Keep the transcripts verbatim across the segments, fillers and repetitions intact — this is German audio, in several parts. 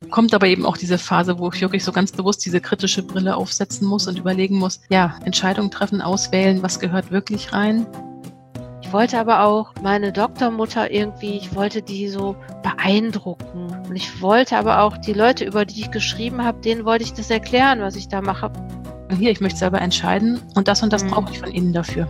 kommt aber eben auch diese Phase, wo ich wirklich so ganz bewusst diese kritische Brille aufsetzen muss und überlegen muss, ja, Entscheidungen treffen, auswählen, was gehört wirklich rein. Ich wollte aber auch meine Doktormutter irgendwie, ich wollte die so beeindrucken. Und ich wollte aber auch die Leute, über die ich geschrieben habe, denen wollte ich das erklären, was ich da mache. Und hier, ich möchte selber entscheiden und das und das Mhm. brauche ich von Ihnen dafür.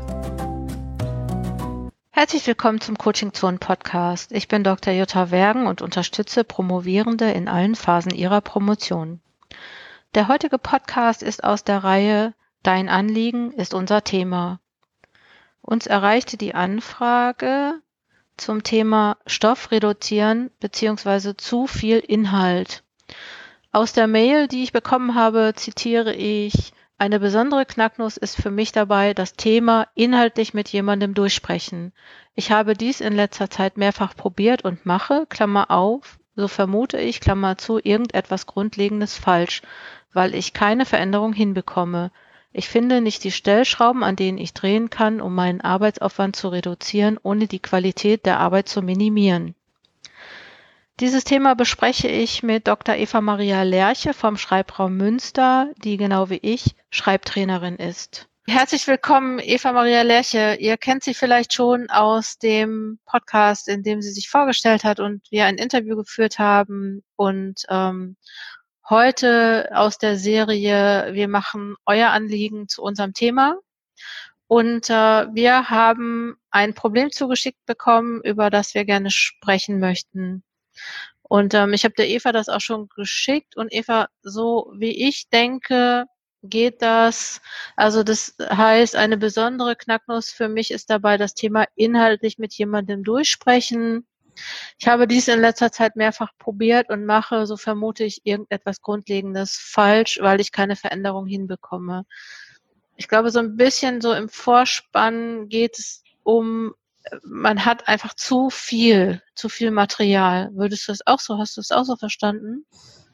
Herzlich willkommen zum Coaching Zone Podcast. Ich bin Doktor Jutta Wergen und unterstütze Promovierende in allen Phasen ihrer Promotion. Der heutige Podcast ist aus der Reihe Dein Anliegen ist unser Thema. Uns erreichte die Anfrage zum Thema Stoff reduzieren bzw. zu viel Inhalt. Aus der Mail, die ich bekommen habe, zitiere ich: Eine besondere Knacknuss ist für mich dabei das Thema inhaltlich mit jemandem durchsprechen. Ich habe dies in letzter Zeit mehrfach probiert und mache, Klammer auf, so vermute ich, Klammer zu, irgendetwas Grundlegendes falsch, weil ich keine Veränderung hinbekomme. Ich finde nicht die Stellschrauben, an denen ich drehen kann, um meinen Arbeitsaufwand zu reduzieren, ohne die Qualität der Arbeit zu minimieren. Dieses Thema bespreche ich mit Doktor Eva Maria Lerche vom Schreibraum Münster, die genau wie ich Schreibtrainerin ist. Herzlich willkommen, Eva Maria Lerche. Ihr kennt sie vielleicht schon aus dem Podcast, in dem sie sich vorgestellt hat und wir ein Interview geführt haben. Und ähm, heute aus der Serie Wir machen euer Anliegen zu unserem Thema. Und äh, wir haben ein Problem zugeschickt bekommen, über das wir gerne sprechen möchten. Und ähm, ich habe der Eva das auch schon geschickt. Und Eva, so wie ich denke, geht das. Also das heißt, eine besondere Knacknuss für mich ist dabei das Thema inhaltlich mit jemandem durchsprechen. Ich habe dies in letzter Zeit mehrfach probiert und mache, so vermute ich, irgendetwas Grundlegendes falsch, weil ich keine Veränderung hinbekomme. Ich glaube, so ein bisschen so im Vorspann geht es um, man hat einfach zu viel, zu viel Material. Würdest du das auch so, hast du das auch so verstanden?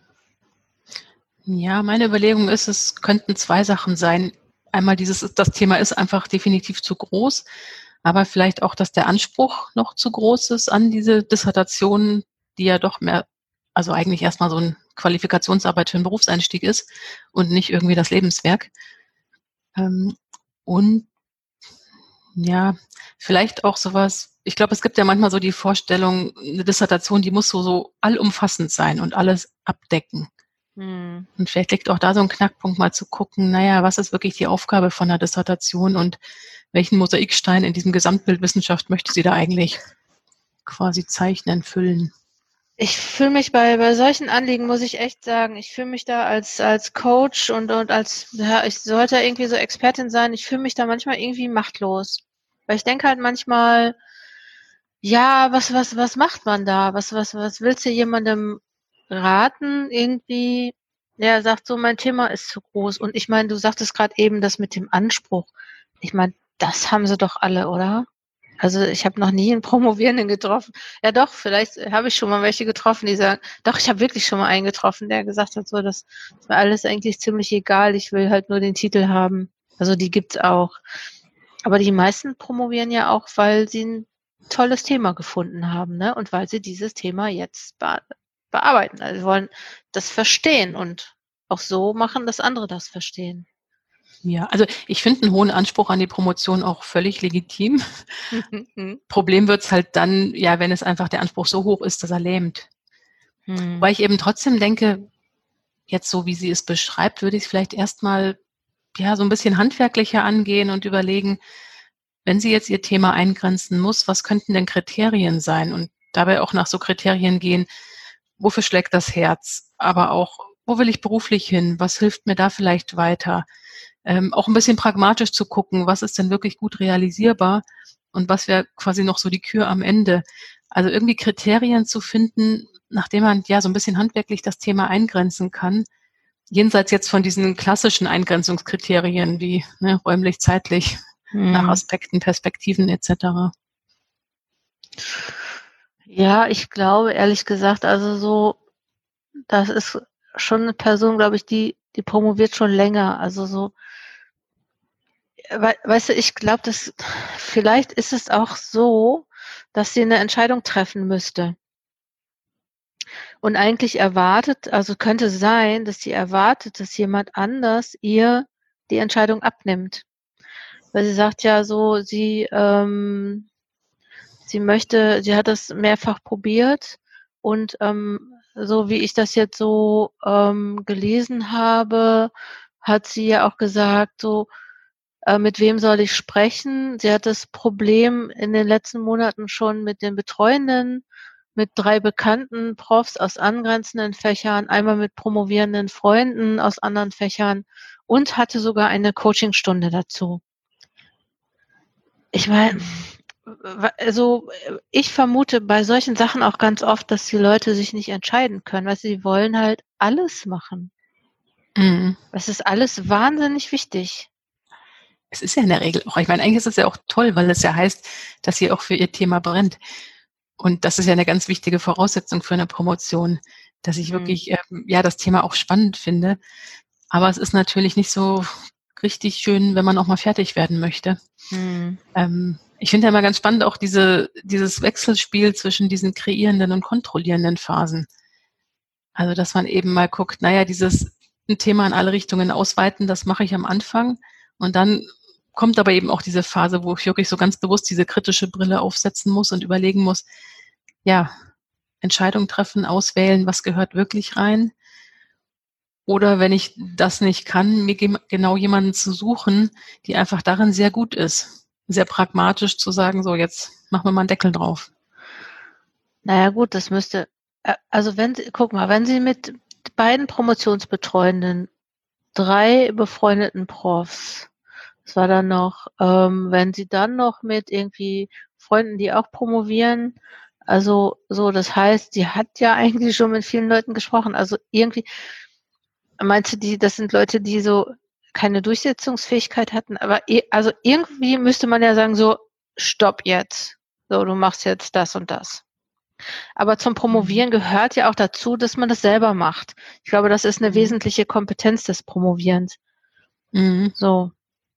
Ja, meine Überlegung ist, es könnten zwei Sachen sein. Einmal dieses, das Thema ist einfach definitiv zu groß, aber vielleicht auch, dass der Anspruch noch zu groß ist an diese Dissertation, die ja doch mehr, also eigentlich erstmal so eine Qualifikationsarbeit für einen Berufseinstieg ist und nicht irgendwie das Lebenswerk. Ähm, und ja, vielleicht auch sowas, ich glaube, es gibt ja manchmal so die Vorstellung, eine Dissertation, die muss so, so allumfassend sein und alles abdecken. Hm. Und vielleicht liegt auch da so ein Knackpunkt, mal zu gucken, naja, was ist wirklich die Aufgabe von einer Dissertation und welchen Mosaikstein in diesem Gesamtbild Wissenschaft möchte sie da eigentlich quasi zeichnen, füllen? Ich fühle mich bei, bei solchen Anliegen, muss ich echt sagen, ich fühle mich da als, als Coach und, und als, ja, ich sollte irgendwie so Expertin sein, ich fühle mich da manchmal irgendwie machtlos. Weil ich denke halt manchmal, ja, was, was, was macht man da? Was, was, was willst du jemandem raten? Irgendwie, der sagt so, mein Thema ist zu groß. Und ich meine, du sagtest gerade eben das mit dem Anspruch. Ich meine, das haben sie doch alle, oder? Also ich habe noch nie einen Promovierenden getroffen. Ja doch, vielleicht habe ich schon mal welche getroffen, die sagen, doch, ich habe wirklich schon mal einen getroffen, der gesagt hat, so, das ist mir alles eigentlich ziemlich egal, ich will halt nur den Titel haben. Also die gibt's auch. Aber die meisten promovieren ja auch, weil sie ein tolles Thema gefunden haben, ne? Und weil sie dieses Thema jetzt be bearbeiten. Also sie wollen das verstehen und auch so machen, dass andere das verstehen. Ja, also ich finde einen hohen Anspruch an die Promotion auch völlig legitim. Problem wird's halt dann, ja, wenn es einfach der Anspruch so hoch ist, dass er lähmt. Hm. Weil ich eben trotzdem denke, jetzt so wie sie es beschreibt, würde ich es vielleicht erstmal ja so ein bisschen handwerklicher angehen und überlegen, wenn sie jetzt ihr Thema eingrenzen muss, was könnten denn Kriterien sein? Und dabei auch nach so Kriterien gehen, wofür schlägt das Herz? Aber auch, wo will ich beruflich hin? Was hilft mir da vielleicht weiter? Ähm, auch ein bisschen pragmatisch zu gucken, was ist denn wirklich gut realisierbar und was wäre quasi noch so die Kür am Ende. Also irgendwie Kriterien zu finden, nachdem man ja so ein bisschen handwerklich das Thema eingrenzen kann, jenseits jetzt von diesen klassischen Eingrenzungskriterien wie ne, räumlich, zeitlich, Hm. nach Aspekten, Perspektiven et cetera. Ja, ich glaube ehrlich gesagt, also so, das ist schon eine Person, glaube ich, die, die promoviert schon länger. Also so, we, weißt du, ich glaube, dass vielleicht ist es auch so, dass sie eine Entscheidung treffen müsste. Und eigentlich erwartet, also könnte sein, dass sie erwartet, dass jemand anders ihr die Entscheidung abnimmt. Weil sie sagt ja so, sie, ähm, sie möchte, sie hat das mehrfach probiert und ähm, so wie ich das jetzt so ähm, gelesen habe, hat sie ja auch gesagt, so, äh, mit wem soll ich sprechen? Sie hat das Problem in den letzten Monaten schon mit den Betreuenden, mit drei bekannten Profs aus angrenzenden Fächern, einmal mit promovierenden Freunden aus anderen Fächern und hatte sogar eine Coachingstunde dazu. Ich meine, also ich vermute bei solchen Sachen auch ganz oft, dass die Leute sich nicht entscheiden können, weil sie wollen halt alles machen. Mhm. Das ist alles wahnsinnig wichtig. Es ist ja in der Regel auch, ich meine, eigentlich ist es ja auch toll, weil es ja heißt, dass sie auch für ihr Thema brennt. Und das ist ja eine ganz wichtige Voraussetzung für eine Promotion, dass ich Mhm. wirklich, ähm, ja, das Thema auch spannend finde. Aber es ist natürlich nicht so richtig schön, wenn man auch mal fertig werden möchte. Mhm. Ähm, ich finde ja immer ganz spannend auch diese, dieses Wechselspiel zwischen diesen kreierenden und kontrollierenden Phasen. Also, dass man eben mal guckt, naja, dieses ein Thema in alle Richtungen ausweiten, das mache ich am Anfang. Und dann kommt aber eben auch diese Phase, wo ich wirklich so ganz bewusst diese kritische Brille aufsetzen muss und überlegen muss, ja, Entscheidung treffen, auswählen, was gehört wirklich rein. Oder wenn ich das nicht kann, mir gem- genau jemanden zu suchen, die einfach darin sehr gut ist. Sehr pragmatisch zu sagen, so jetzt machen wir mal einen Deckel drauf. Naja gut, das müsste, äh, also wenn Sie, guck mal, wenn Sie mit beiden Promotionsbetreuenden, drei befreundeten Profs, das war dann noch, ähm, wenn Sie dann noch mit irgendwie Freunden, die auch promovieren, also so, das heißt, sie hat ja eigentlich schon mit vielen Leuten gesprochen. Also irgendwie, meinst du, die, das sind Leute, die so keine Durchsetzungsfähigkeit hatten, aber eh- also irgendwie müsste man ja sagen, so, stopp jetzt. So, du machst jetzt das und das. Aber zum Promovieren gehört ja auch dazu, dass man das selber macht. Ich glaube, das ist eine Mhm. wesentliche Kompetenz des Promovierens. Mhm. So.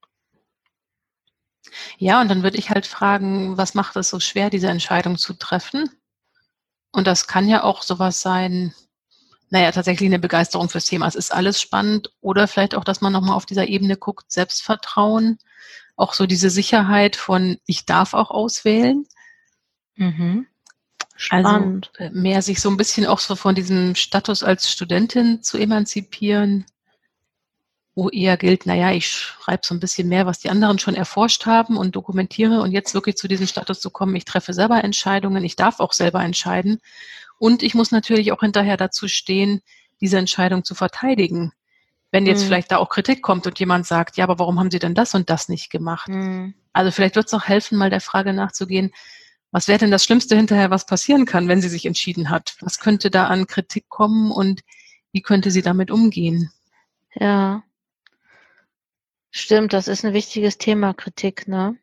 Ja, und dann würde ich halt fragen, was macht es so schwer, diese Entscheidung zu treffen? Und das kann ja auch sowas sein, naja, tatsächlich eine Begeisterung fürs Thema. Es ist alles spannend oder vielleicht auch, dass man nochmal auf dieser Ebene guckt, Selbstvertrauen, auch so diese Sicherheit von, ich darf auch auswählen. Mhm. Also Spannend. äh, mehr sich so ein bisschen auch so von diesem Status als Studentin zu emanzipieren, wo eher gilt, naja, ich schreibe so ein bisschen mehr, was die anderen schon erforscht haben und dokumentiere und jetzt wirklich zu diesem Status zu kommen, ich treffe selber Entscheidungen, ich darf auch selber entscheiden und ich muss natürlich auch hinterher dazu stehen, diese Entscheidung zu verteidigen. Wenn jetzt Mhm. vielleicht da auch Kritik kommt und jemand sagt, ja, aber warum haben Sie denn das und das nicht gemacht? Mhm. Also vielleicht wird es auch helfen, mal der Frage nachzugehen, was wäre denn das Schlimmste hinterher, was passieren kann, wenn sie sich entschieden hat? Was könnte da an Kritik kommen und wie könnte sie damit umgehen? Ja, stimmt, das ist ein wichtiges Thema, Kritik, ne?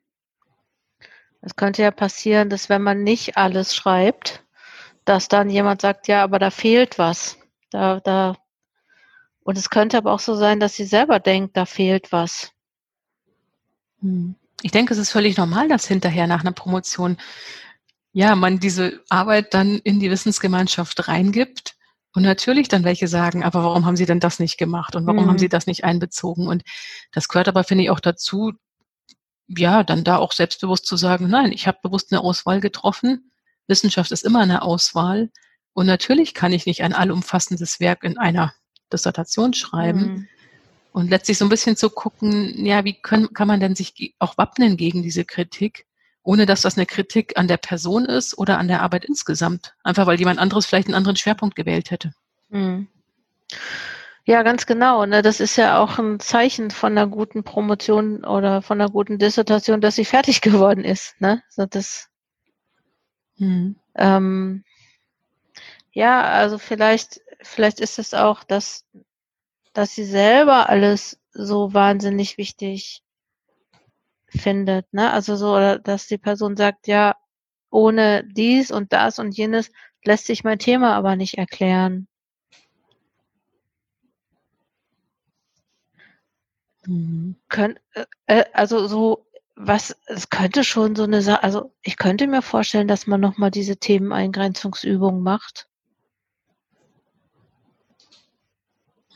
Es könnte ja passieren, dass wenn man nicht alles schreibt, dass dann jemand sagt, ja, aber da fehlt was. Da, da. Und es könnte aber auch so sein, dass sie selber denkt, da fehlt was. Hm. Ich denke, es ist völlig normal, dass hinterher nach einer Promotion, ja, man diese Arbeit dann in die Wissensgemeinschaft reingibt und natürlich dann welche sagen, aber warum haben Sie denn das nicht gemacht und warum haben Sie Mhm. das nicht einbezogen? Und das gehört aber, finde ich, auch dazu, ja, dann da auch selbstbewusst zu sagen, nein, ich habe bewusst eine Auswahl getroffen. Wissenschaft ist immer eine Auswahl. Und natürlich kann ich nicht ein allumfassendes Werk in einer Dissertation schreiben. Mhm. Und letztlich so ein bisschen zu gucken, ja, wie können, kann man denn sich ge- auch wappnen gegen diese Kritik, ohne dass das eine Kritik an der Person ist oder an der Arbeit insgesamt. Einfach weil jemand anderes vielleicht einen anderen Schwerpunkt gewählt hätte. Mhm. Ja, ganz genau. Ne? Das ist ja auch ein Zeichen von einer guten Promotion oder von einer guten Dissertation, dass sie fertig geworden ist. Ne? So das, Hm. ähm, ja, also vielleicht, vielleicht ist es auch, dass, dass sie selber alles so wahnsinnig wichtig findet. Ne? Also so, oder dass die Person sagt, ja, ohne dies und das und jenes lässt sich mein Thema aber nicht erklären. Hm. Könnt, äh, äh, also so, was, es könnte schon so eine Sache, also ich könnte mir vorstellen, dass man nochmal diese Themeneingrenzungsübung macht.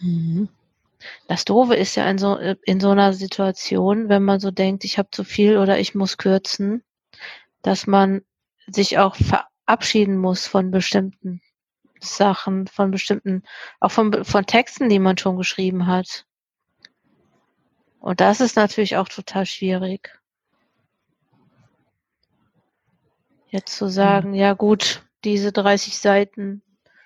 Mhm. Das Doofe ist ja in so, in so einer Situation, wenn man so denkt, ich habe zu viel oder ich muss kürzen, dass man sich auch verabschieden muss von bestimmten Sachen, von bestimmten, auch von, von Texten, die man schon geschrieben hat. Und das ist natürlich auch total schwierig. Jetzt zu sagen, ja, ja gut, diese dreißig Seiten,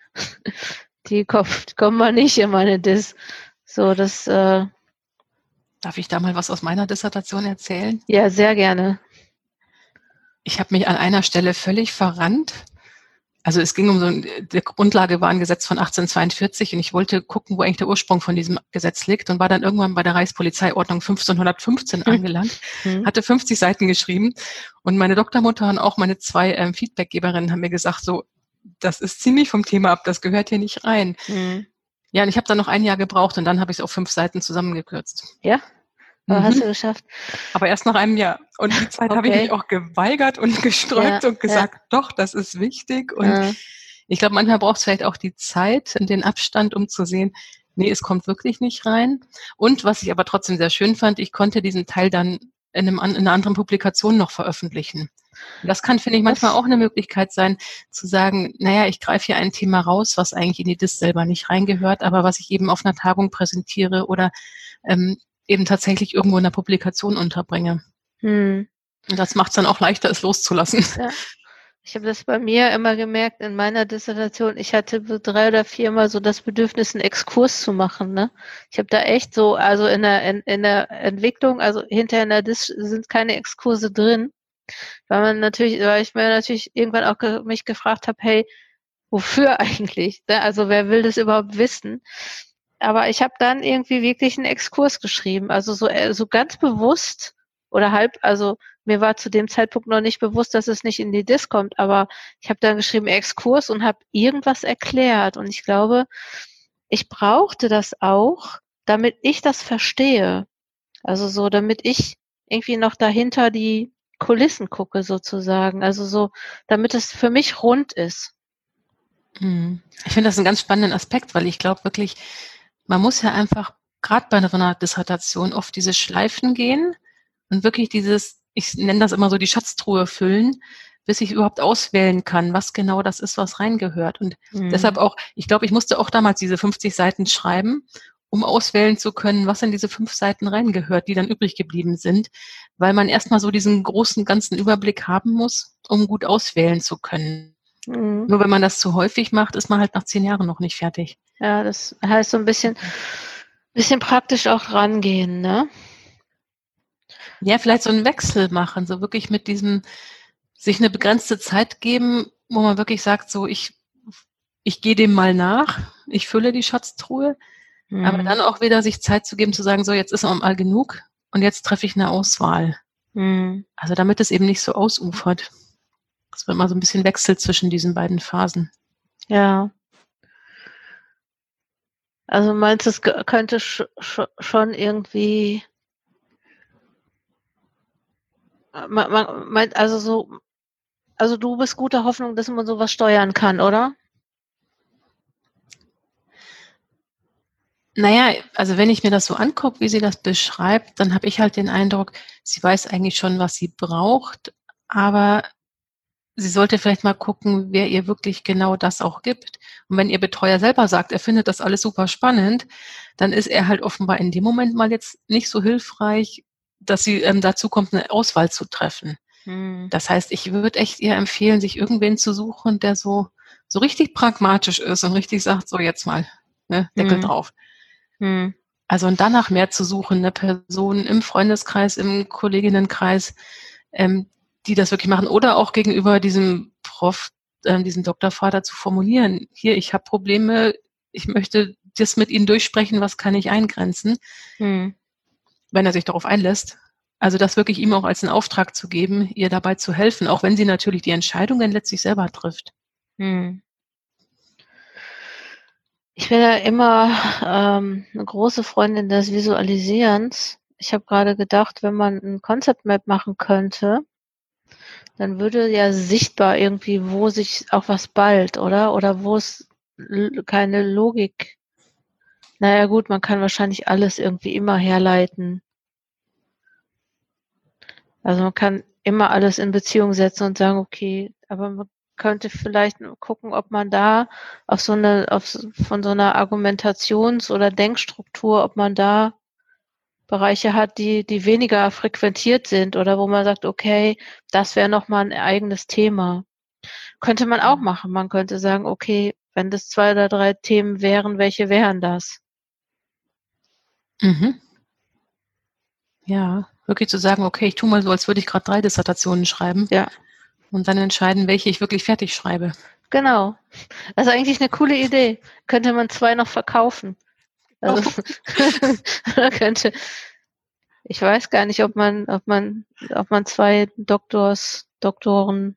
die kommt, kommen mal nicht in meine Dis. So, das, äh, Darf ich da mal was aus meiner Dissertation erzählen? ja, sehr gerne. Ich habe mich an einer Stelle völlig verrannt. Also es ging um so, ein, die Grundlage war ein Gesetz von achtzehnhundertzweiundvierzig und ich wollte gucken, wo eigentlich der Ursprung von diesem Gesetz liegt und war dann irgendwann bei der Reichspolizeiordnung fünfzehnhundertfünfzehn Hm. angelangt, Hm. hatte fünfzig Seiten geschrieben und meine Doktormutter und auch meine zwei ähm, Feedbackgeberinnen haben mir gesagt, so, das ist ziemlich vom Thema ab, das gehört hier nicht rein. Hm. Ja, und ich habe dann noch ein Jahr gebraucht und dann habe ich es auf fünf Seiten zusammengekürzt. Ja? Aber Mhm. hast du geschafft? Aber erst nach einem Jahr. Und die Zeit okay. habe ich mich auch geweigert und gesträubt ja, und gesagt, ja. doch, das ist wichtig. Und ja. ich glaube, manchmal braucht es vielleicht auch die Zeit und den Abstand, um zu sehen, nee, es kommt wirklich nicht rein. Und was ich aber trotzdem sehr schön fand, ich konnte diesen Teil dann in, einem, in einer anderen Publikation noch veröffentlichen. Und das kann, finde ich, manchmal was? auch eine Möglichkeit sein, zu sagen, naja, ich greife hier ein Thema raus, was eigentlich in die Dis selber nicht reingehört, aber was ich eben auf einer Tagung präsentiere oder ähm, eben tatsächlich irgendwo in der Publikation unterbringe. Hm. Und das macht es dann auch leichter, es loszulassen. Ja. Ich habe das bei mir immer gemerkt in meiner Dissertation. Ich hatte drei oder viermal so das Bedürfnis, einen Exkurs zu machen. Ne? Ich habe da echt so, also in der, in, in der Entwicklung, also hinterher in der Dis sind keine Exkurse drin, weil man natürlich, weil ich mir natürlich irgendwann auch ge mich gefragt habe, hey, wofür eigentlich? Ne? Also wer will das überhaupt wissen? Aber ich habe dann irgendwie wirklich einen Exkurs geschrieben, also so, so ganz bewusst oder halb, also mir war zu dem Zeitpunkt noch nicht bewusst, dass es nicht in die Dis kommt, aber ich habe dann geschrieben Exkurs und habe irgendwas erklärt und ich glaube, ich brauchte das auch, damit ich das verstehe. Also so, damit ich irgendwie noch dahinter die Kulissen gucke sozusagen, also so, damit es für mich rund ist. Ich finde das einen ganz spannenden Aspekt, weil ich glaube wirklich, man muss ja einfach gerade bei einer Dissertation oft diese Schleifen gehen und wirklich dieses, ich nenne das immer so, die Schatztruhe füllen, bis ich überhaupt auswählen kann, was genau das ist, was reingehört. Und mhm. deshalb auch, ich glaube, ich musste auch damals diese fünfzig Seiten schreiben, um auswählen zu können, was in diese fünf Seiten reingehört, die dann übrig geblieben sind, weil man erstmal so diesen großen, ganzen Überblick haben muss, um gut auswählen zu können. Mhm. Nur wenn man das zu häufig macht, ist man halt nach zehn Jahren noch nicht fertig. Ja, das heißt so ein bisschen, bisschen praktisch auch rangehen, ne? Ja, vielleicht so einen Wechsel machen, so wirklich mit diesem, sich eine begrenzte Zeit geben, wo man wirklich sagt, so ich, ich gehe dem mal nach, ich fülle die Schatztruhe, mhm. aber dann auch wieder sich Zeit zu geben, zu sagen, so jetzt ist auch mal genug und jetzt treffe ich eine Auswahl. Mhm. Also damit es eben nicht so ausufert. Es wird mal so ein bisschen Wechsel zwischen diesen beiden Phasen. Ja. Also meinst du, es könnte sch schon irgendwie, man, man meint also so, also du bist guter Hoffnung, dass man sowas steuern kann, oder? Naja, also wenn ich mir das so angucke, wie sie das beschreibt, dann habe ich halt den Eindruck, sie weiß eigentlich schon, was sie braucht, aber sie sollte vielleicht mal gucken, wer ihr wirklich genau das auch gibt. Und wenn ihr Betreuer selber sagt, er findet das alles super spannend, dann ist er halt offenbar in dem Moment mal jetzt nicht so hilfreich, dass sie ähm, dazu kommt, eine Auswahl zu treffen. Hm. Das heißt, ich würde echt ihr empfehlen, sich irgendwen zu suchen, der so, so richtig pragmatisch ist und richtig sagt, so jetzt mal, ne, Deckel hm. drauf. Hm. Also und danach mehr zu suchen, eine Person im Freundeskreis, im Kolleginnenkreis, ähm, die das wirklich machen oder auch gegenüber diesem Prof, äh, diesem Doktorvater zu formulieren. Hier, ich habe Probleme, ich möchte das mit Ihnen durchsprechen, was kann ich eingrenzen, hm. wenn er sich darauf einlässt. Also das wirklich ihm auch als einen Auftrag zu geben, ihr dabei zu helfen, auch wenn sie natürlich die Entscheidungen letztlich selber trifft. Hm. Ich bin ja immer ähm, eine große Freundin des Visualisierens. Ich habe gerade gedacht, wenn man ein Concept Map machen könnte, dann würde ja sichtbar irgendwie, wo sich auch was ballt, oder? Oder wo es keine Logik Naja gut, man kann wahrscheinlich alles irgendwie immer herleiten. Also man kann immer alles in Beziehung setzen und sagen, okay, aber man könnte vielleicht gucken, ob man da auf so eine, auf so- von so einer Argumentations- oder Denkstruktur, ob man da Bereiche hat, die, die weniger frequentiert sind oder wo man sagt, okay, das wäre nochmal ein eigenes Thema. Könnte man auch machen. Man könnte sagen, okay, wenn das zwei oder drei Themen wären, welche wären das? Mhm. Ja, wirklich zu sagen, okay, ich tue mal so, als würde ich gerade drei Dissertationen schreiben Ja, und dann entscheiden, welche ich wirklich fertig schreibe. genau. Das ist eigentlich eine coole Idee. Könnte man zwei noch verkaufen. Also man könnte, ich weiß gar nicht, ob man, ob man, ob man zwei Doktors, Doktoren,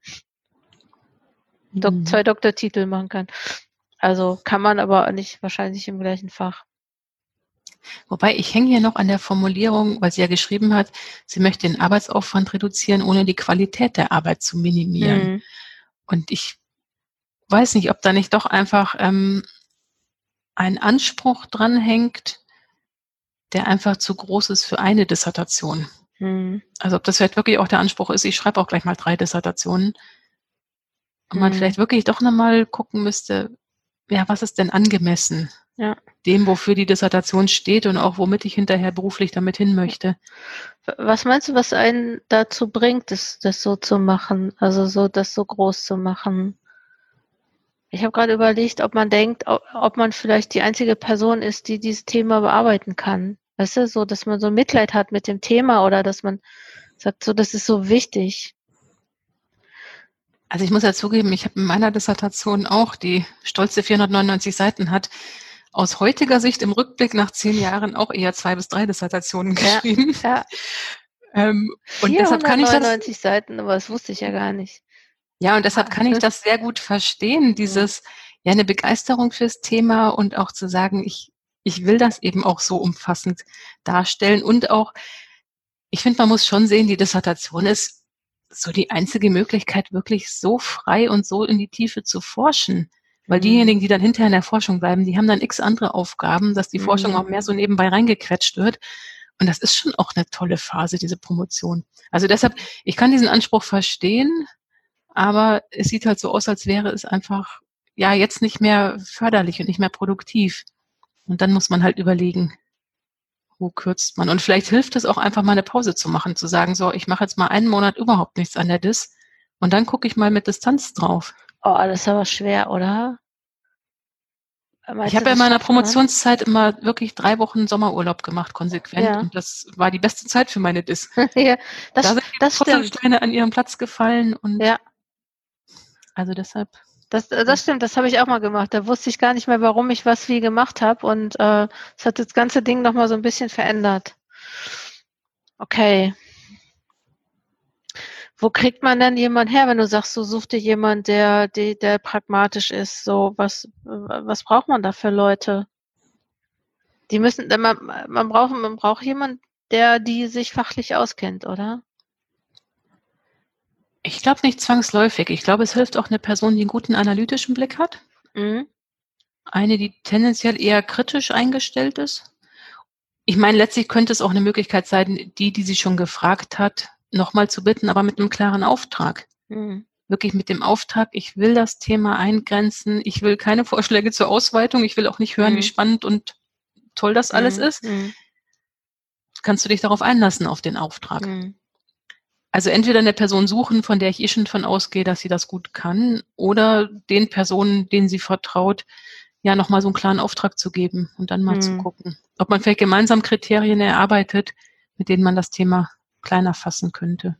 Dok, Mhm. zwei Doktortitel machen kann. Also kann man aber nicht wahrscheinlich im gleichen Fach. Wobei ich hänge hier noch an der Formulierung, weil sie ja geschrieben hat, sie möchte den Arbeitsaufwand reduzieren, ohne die Qualität der Arbeit zu minimieren. Mhm. Und ich weiß nicht, ob da nicht doch einfach ähm, ein Anspruch dranhängt, der einfach zu groß ist für eine Dissertation. Mhm. Also ob das vielleicht wirklich auch der Anspruch ist, ich schreibe auch gleich mal drei Dissertationen und man Mhm. vielleicht wirklich doch nochmal gucken müsste, ja, was ist denn angemessen? Ja. Dem, wofür die Dissertation steht und auch womit ich hinterher beruflich damit hin möchte. Was meinst du, was einen dazu bringt, das, das so zu machen? Also so, das so groß zu machen? Ich habe gerade überlegt, ob man denkt, ob, ob man vielleicht die einzige Person ist, die dieses Thema bearbeiten kann. Weißt du, so, dass man so Mitleid hat mit dem Thema oder dass man sagt, so, das ist so wichtig. Also ich muss ja zugeben, ich habe in meiner Dissertation auch, die stolze vierhundertneunundneunzig Seiten hat, aus heutiger Sicht im Rückblick nach zehn Jahren auch eher zwei bis drei Dissertationen geschrieben. Ja, ja. Ähm, und deshalb kann ich das, vierhundertneunundneunzig Seiten, aber das wusste ich ja gar nicht. ja, und deshalb kann ich das sehr gut verstehen, dieses, ja, eine Begeisterung fürs Thema und auch zu sagen, ich, ich will das eben auch so umfassend darstellen und auch, ich finde, man muss schon sehen, die Dissertation ist so die einzige Möglichkeit, wirklich so frei und so in die Tiefe zu forschen. Weil Mhm. diejenigen, die dann hinterher in der Forschung bleiben, die haben dann x andere Aufgaben, dass die Mhm. Forschung auch mehr so nebenbei reingequetscht wird. Und das ist schon auch eine tolle Phase, diese Promotion. Also deshalb, ich kann diesen Anspruch verstehen, aber es sieht halt so aus, als wäre es einfach, ja, jetzt nicht mehr förderlich und nicht mehr produktiv. Und dann muss man halt überlegen, wo kürzt man? Und vielleicht hilft es auch einfach mal eine Pause zu machen, zu sagen, so, ich mache jetzt mal einen Monat überhaupt nichts an der Dis und dann gucke ich mal mit Distanz drauf. Oh, das ist aber schwer, oder? Meinst Ich du, habe ja in das meiner schafft man? Promotionszeit immer wirklich drei Wochen Sommerurlaub gemacht, konsequent. Ja. Und das war die beste Zeit für meine Dis. Ja, das, Da sind die das stimmt. Puzzlesteine an ihren Platz gefallen und Ja, also deshalb. das, das stimmt. Das habe ich auch mal gemacht. Da wusste ich gar nicht mehr, warum ich was wie gemacht habe. Und äh, es hat das ganze Ding nochmal so ein bisschen verändert. Okay. Wo kriegt man denn jemand her, wenn du sagst, du suchst dir jemand, der, der, der pragmatisch ist? So, was, was braucht man da für Leute? Die müssen, man, man braucht, man braucht jemand, der die sich fachlich auskennt, oder? Ich glaube nicht zwangsläufig. Ich glaube, es hilft auch eine Person, die einen guten analytischen Blick hat. Mhm. Eine, die tendenziell eher kritisch eingestellt ist. Ich meine, letztlich könnte es auch eine Möglichkeit sein, die, die sie schon gefragt hat, nochmal zu bitten, aber mit einem klaren Auftrag. Mhm. Wirklich mit dem Auftrag, ich will das Thema eingrenzen, ich will keine Vorschläge zur Ausweitung, ich will auch nicht hören, Mhm. wie spannend und toll das alles Mhm. ist. Mhm. Kannst du dich darauf einlassen, auf den Auftrag? Mhm. Also entweder eine Person suchen, von der ich eh schon von ausgehe, dass sie das gut kann, oder den Personen, denen sie vertraut, ja nochmal so einen klaren Auftrag zu geben und dann mal Mhm. zu gucken, ob man vielleicht gemeinsam Kriterien erarbeitet, mit denen man das Thema kleiner fassen könnte.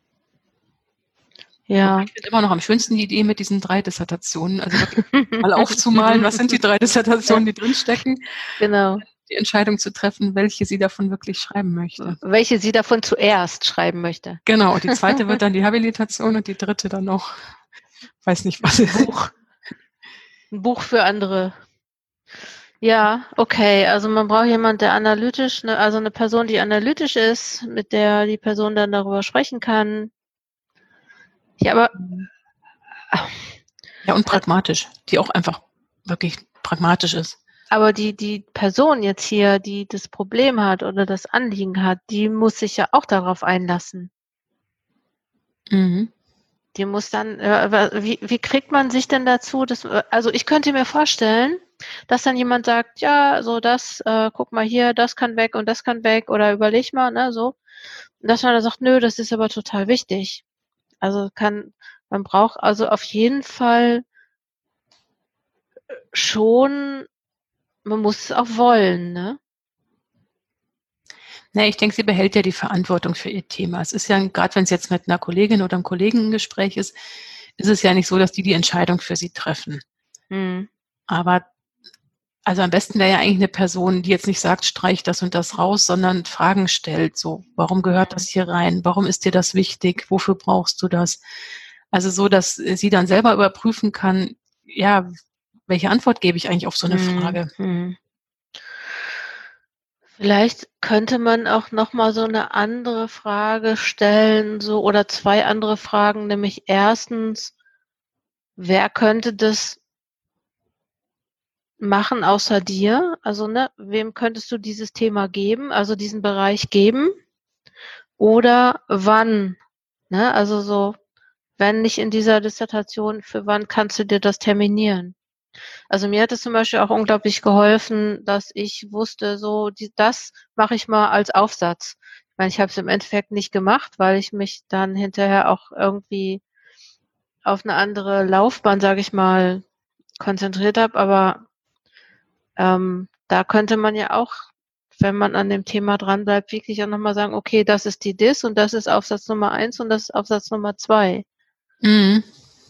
Ja. Ich finde immer noch am schönsten die Idee mit diesen drei Dissertationen, also wirklich mal aufzumalen, was sind die drei Dissertationen, die drinstecken, Genau. die Entscheidung zu treffen, welche sie davon wirklich schreiben möchte. Welche sie davon zuerst schreiben möchte. Genau, die zweite wird dann die Habilitation und die dritte dann noch, weiß nicht was. Ein Buch. Ein Buch für andere. Ja, okay. Also man braucht jemanden, der analytisch, ne, also eine Person, die analytisch ist, mit der die Person dann darüber sprechen kann. Ja, aber Ja, und pragmatisch, die auch einfach wirklich pragmatisch ist. aber die, die Person jetzt hier, die das Problem hat oder das Anliegen hat, die muss sich ja auch darauf einlassen. Mhm. Die muss dann, äh, wie, wie kriegt man sich denn dazu? Dass, also ich könnte mir vorstellen, dass dann jemand sagt, ja, so das, äh, guck mal hier, das kann weg und das kann weg oder überleg mal, ne, so. Und dass man dann sagt, nö, das ist aber total wichtig. Also kann, man braucht also auf jeden Fall schon, man muss es auch wollen, ne? Na, ich denke, sie behält ja die Verantwortung für ihr Thema. Es ist ja, gerade wenn es jetzt mit einer Kollegin oder einem Kollegen ein Gespräch ist, ist es ja nicht so, dass die die Entscheidung für sie treffen. Hm. Aber also am besten wäre ja eigentlich eine Person, die jetzt nicht sagt, streich das und das raus, sondern Fragen stellt. So, warum gehört das hier rein? Warum ist dir das wichtig? Wofür brauchst du das? Also so, dass sie dann selber überprüfen kann, ja, welche Antwort gebe ich eigentlich auf so eine Hm. Frage? Hm. Vielleicht könnte man auch noch mal so eine andere Frage stellen, so oder zwei andere Fragen, nämlich erstens, wer könnte das machen außer dir? Also, ne, wem könntest du dieses Thema geben, also diesen Bereich geben? Oder wann, ne? Also so, wenn nicht in dieser Dissertation, für wann kannst du dir das terminieren? Also mir hat es zum Beispiel auch unglaublich geholfen, dass ich wusste, so die, das mache ich mal als Aufsatz. Ich meine, ich habe es im Endeffekt nicht gemacht, weil ich mich dann hinterher auch irgendwie auf eine andere Laufbahn, sage ich mal, konzentriert habe. Aber ähm, da könnte man ja auch, wenn man an dem Thema dranbleibt, wirklich auch nochmal sagen, okay, das ist die Dis und das ist Aufsatz Nummer eins und das ist Aufsatz Nummer zwei. Mhm.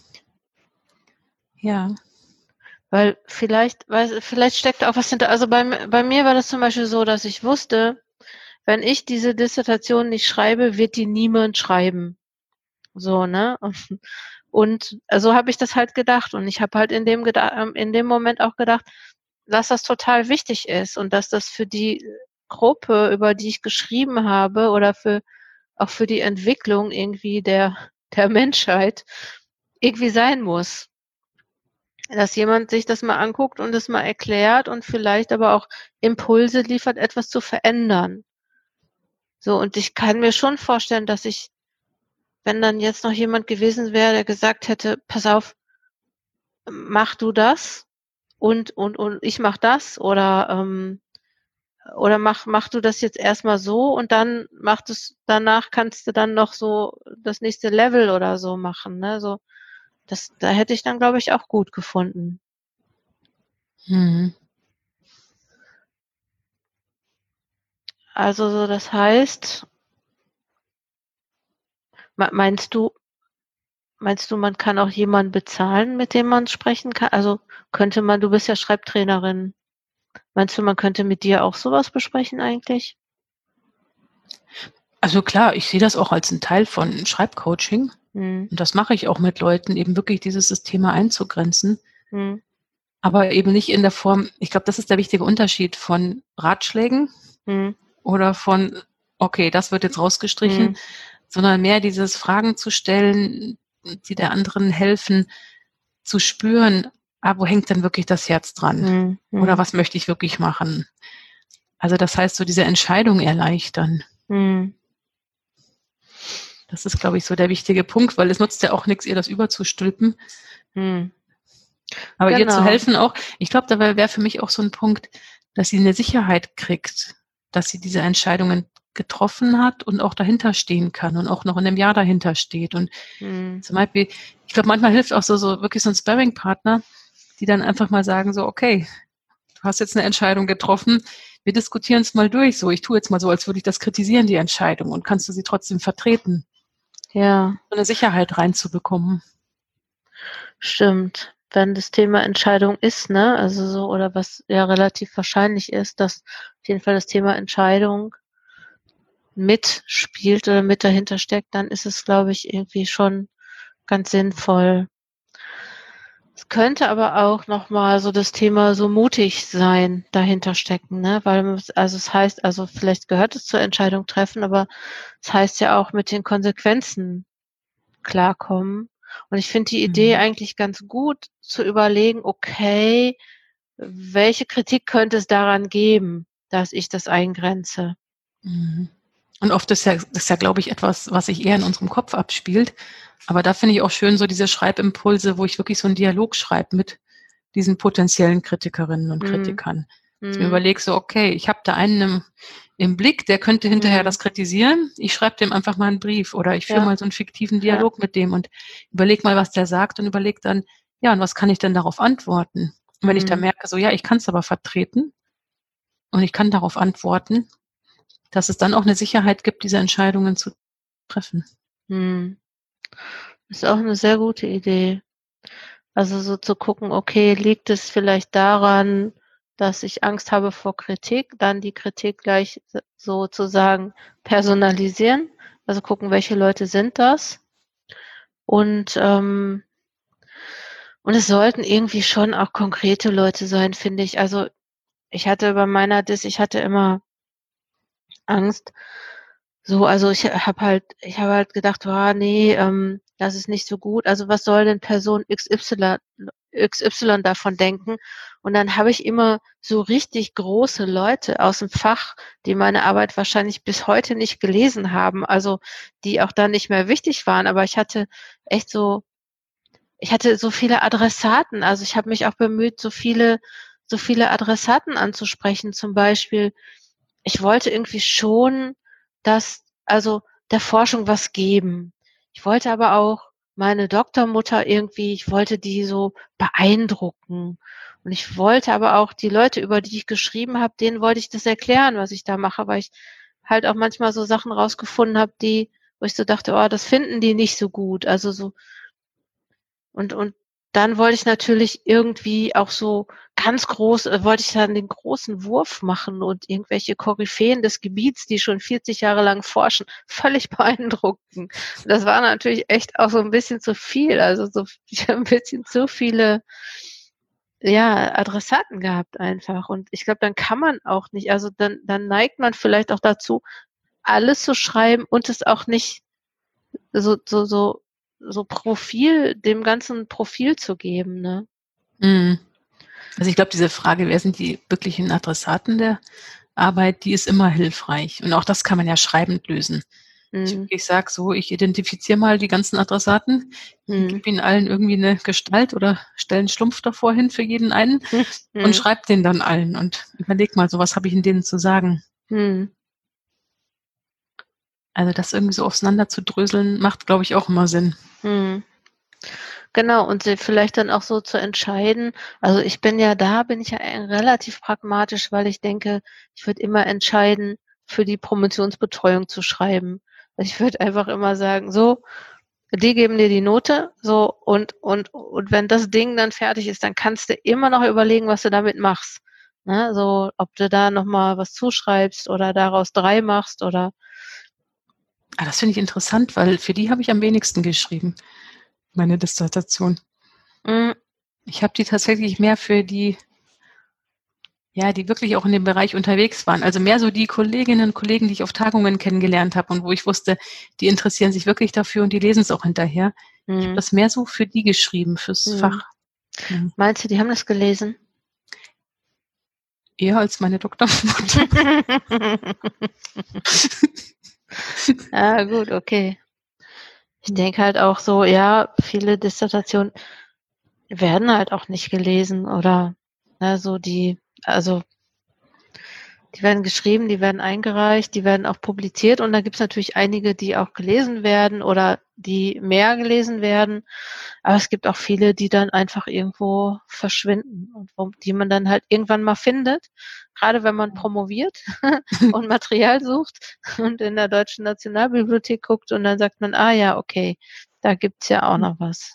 Ja. Weil vielleicht, weil vielleicht steckt auch was hinter. Also bei, bei mir war das zum Beispiel so, dass ich wusste, wenn ich diese Dissertation nicht schreibe, wird die niemand schreiben. So, ne? Und so habe ich das halt gedacht. Und ich habe halt in dem, in dem Moment auch gedacht, dass das total wichtig ist und dass das für die Gruppe, über die ich geschrieben habe oder für, auch für die Entwicklung irgendwie der, der Menschheit irgendwie sein muss. Dass jemand sich das mal anguckt und es mal erklärt und vielleicht aber auch Impulse liefert, etwas zu verändern. So, und ich kann mir schon vorstellen, dass ich, wenn dann jetzt noch jemand gewesen wäre, der gesagt hätte, pass auf, mach du das und und und ich mach das oder ähm, oder mach mach du das jetzt erstmal so und dann mach es danach kannst du dann noch so das nächste Level oder so machen, ne? So, das da hätte ich dann, glaube ich, auch gut gefunden. Mhm. Also so, das heißt, meinst du, meinst du, man kann auch jemanden bezahlen, mit dem man sprechen kann? Also könnte man, du bist ja Schreibtrainerin. Meinst du, man könnte mit dir auch sowas besprechen eigentlich? Also klar, ich sehe das auch als einen Teil von Schreibcoaching. Hm. Und das mache ich auch mit Leuten, eben wirklich dieses Thema einzugrenzen. Hm. Aber eben nicht in der Form, ich glaube, das ist der wichtige Unterschied von Ratschlägen Hm. oder von, okay, das wird jetzt rausgestrichen, Hm. sondern mehr dieses Fragen zu stellen, die der anderen helfen, zu spüren, ah, wo hängt denn wirklich das Herz dran? Hm. Hm. Oder was möchte ich wirklich machen? Also das heißt, so diese Entscheidung erleichtern. Hm. Das ist, glaube ich, so der wichtige Punkt, weil es nutzt ja auch nichts, ihr das überzustülpen. Hm. Aber ihr zu Genau. helfen auch, ich glaube, dabei wäre für mich auch so ein Punkt, dass sie eine Sicherheit kriegt, dass sie diese Entscheidungen getroffen hat und auch dahinter stehen kann und auch noch in einem Jahr dahinter steht. Und Hm. zum Beispiel, ich glaube, manchmal hilft auch so, so wirklich so ein Sparring-Partner, die dann einfach mal sagen so, okay, du hast jetzt eine Entscheidung getroffen, wir diskutieren es mal durch. So, ich tue jetzt mal so, als würde ich das kritisieren, die Entscheidung. Und kannst du sie trotzdem vertreten? Ja, So eine Sicherheit reinzubekommen. stimmt. Wenn das Thema Entscheidung ist, ne, also so, oder was ja relativ wahrscheinlich ist, dass auf jeden Fall das Thema Entscheidung mitspielt oder mit dahinter steckt, dann ist es, glaube ich, irgendwie schon ganz sinnvoll. Es könnte aber auch nochmal so das Thema so mutig sein dahinter stecken, ne? Weil also es heißt, also vielleicht gehört es zur Entscheidung treffen, aber es heißt ja auch mit den Konsequenzen klarkommen. Und ich finde die Idee Mhm. eigentlich ganz gut zu überlegen, okay, welche Kritik könnte es daran geben, dass ich das eingrenze? Mhm. Und oft ist ja, das ist ja, glaube ich, etwas, was sich eher in unserem Kopf abspielt. Aber da finde ich auch schön so diese Schreibimpulse, wo ich wirklich so einen Dialog schreibe mit diesen potenziellen Kritikerinnen und Mhm. Kritikern. Ich mir Mhm. überlege so, okay, ich habe da einen im, im Blick, der könnte hinterher Mhm. das kritisieren. Ich schreibe dem einfach mal einen Brief oder ich führe Ja. mal so einen fiktiven Dialog mit dem und überlege mal, was der sagt und überlege dann, ja, und was kann ich denn darauf antworten? Und wenn ich da Mhm. merke, so, ja, ich kann es aber vertreten und ich kann darauf antworten, dass es dann auch eine Sicherheit gibt, diese Entscheidungen zu treffen. Mhm. Ist auch eine sehr gute Idee. Also so zu gucken, okay, liegt es vielleicht daran, dass ich Angst habe vor Kritik, dann die Kritik gleich s sozusagen personalisieren, also gucken, welche Leute sind das? Und, ähm und es sollten irgendwie schon auch konkrete Leute sein, finde ich. Also, ich hatte bei meiner Dis ich hatte immer Angst. So, also ich habe halt ich habe halt gedacht: „Ah ne, ähm, das ist nicht so gut. Also, was soll denn Person X Y X Y davon denken?“ Und dann habe ich immer so richtig große Leute aus'm Fach, die meine Arbeit wahrscheinlich bis heute nicht gelesen haben, also, die auch dann nicht mehr wichtig waren. Aber ich hatte echt so ich hatte so viele Adressaten. Also, ich habe mich auch bemüht, so viele so viele Adressaten anzusprechen. Zum Beispiel, ich wollte irgendwie schon, dass also, der Forschung was geben. Ich wollte aber auch meine Doktormutter irgendwie ich wollte die so beeindrucken. Und ich wollte aber auch die Leute, über die ich geschrieben habe, denen wollte ich das erklären, was ich da mache, weil ich halt auch manchmal so Sachen rausgefunden habe, die wo ich so dachte: „Oh, das finden die nicht so gut.“ Also, so und und dann wollte ich natürlich irgendwie auch so ganz groß äh, wollte ich dann den großen Wurf machen und irgendwelche Koryphäen des Gebiets, die schon vierzig Jahre lang forschen, völlig beeindrucken. Das war natürlich echt auch so 'n bisschen zu viel. Also, so ich habe 'n bisschen zu viele, ja, Adressaten gehabt einfach. Und ich glaube, dann kann man auch nicht also, dann dann neigt man vielleicht auch dazu, alles zu schreiben und es auch nicht so so so so Profil dem Ganzen Profil zu geben, ne? Mhm. Also, ich glaube, diese Frage, wer sind die wirklichen Adressaten der Arbeit, die ist immer hilfreich. Und auch das kann man ja schreibend lösen. Ich Mhm. wirklich sage so, ich identifiziere mal die ganzen Adressaten, Mhm. gebe ihnen allen irgendwie 'ne Gestalt oder stelle 'n Schlumpf davor hin für jeden einen und Mhm. schreibe den dann allen und überlege mal so, was habe ich denn denen zu sagen? Mhm. Also, das irgendwie so auseinander zu dröseln, macht, glaube ich, auch immer Sinn. Mhm. Genau, und sie vielleicht dann auch so zu entscheiden also, ich bin ja da bin ich ja, äh, relativ pragmatisch, weil ich denke, ich würde immer entscheiden, für die Promotionsbetreuung zu schreiben. Ich würde einfach immer sagen: „So, die geben dir die Note, so, und und und wenn das Ding dann fertig ist, dann kannst du immer noch überlegen, was du damit machst.“ Ne, so, ob du da noch mal was zuschreibst oder daraus drei machst oder Ah, das finde ich interessant, weil für die habe ich am wenigsten geschrieben, meine Dissertation. Hm. Ich habe die tatsächlich mehr für die ja, die wirklich auch in dem Bereich unterwegs waren. Also, mehr so die Kolleginnen und Kollegen, die ich auf Tagungen kennengelernt habe und wo ich wusste, die interessieren sich wirklich dafür und die lesen's auch hinterher. Ich habe Mhm. das mehr so für die geschrieben, fürs Mhm. Fach. Mhm. Meinst du, die haben das gelesen? Eher als meine Doktormutter. Ja, gut, okay. Ich denke halt auch so, ja, viele Dissertationen werden halt auch nicht gelesen oder, ne, so die also die werden geschrieben, die werden eingereicht, die werden auch publiziert und da gibt's natürlich einige, die auch gelesen werden oder die mehr gelesen werden. Aber es gibt auch viele, die dann einfach irgendwo verschwinden und wo die man dann halt irgendwann mal findet, grade wenn man promoviert und Material sucht und in der Deutschen Nationalbibliothek guckt und dann sagt man: „Ah ja, okay, da gibt's ja auch noch was.“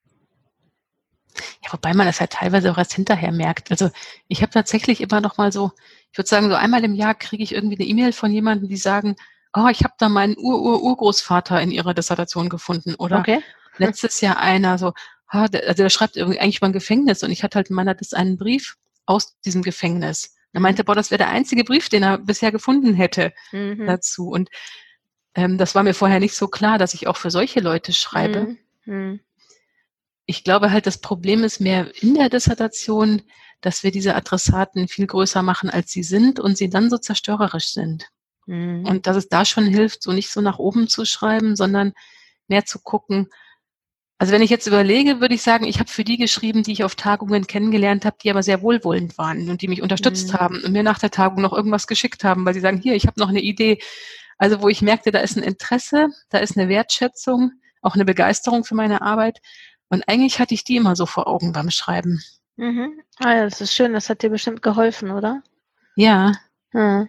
Ja, wobei man das halt teilweise auch erst hinterher merkt. Also, ich habe tatsächlich immer noch mal so ich würde sagen, so einmal im Jahr kriege ich irgendwie 'ne E-Mail von jemandem, die sagen: „Oh, ich habe da meinen Ur-Ur-Urgroßvater in Ihrer Dissertation gefunden.“ Oder Okay. letztes Jahr einer so, ah, der also, der schreibt irgendwie eigentlich übern Gefängnis und ich hatte halt in meiner Dis einen Brief aus diesem Gefängnis. Er Mhm. meinte, boah, das wäre der einzige Brief, den er bisher gefunden hätte Mhm. dazu. Und, ähm, das war mir vorher nicht so klar, dass ich auch für solche Leute schreibe. Mhm. Mhm. Ich glaube halt, das Problem ist mehr in der Dissertation, dass wir diese Adressaten viel größer machen, als sie sind und sie dann so zerstörerisch sind. Mhm. Und dass es da schon hilft, so nicht so nach oben zu schreiben, sondern mehr zu gucken. Also wenn ich jetzt überlege, würde ich sagen, ich habe für die geschrieben, die ich auf Tagungen kennengelernt habe, die aber sehr wohlwollend waren und die mich unterstützt Mhm. haben und mir nach der Tagung noch irgendwas geschickt haben, weil sie sagen, hier, ich habe noch eine Idee. Also wo ich merkte, da ist ein Interesse, da ist eine Wertschätzung, auch eine Begeisterung für meine Arbeit. Und eigentlich hatte ich die immer so vor Augen beim Schreiben. Mhm. Ah ja, das ist schön, das hat dir bestimmt geholfen, oder? Ja, Hm.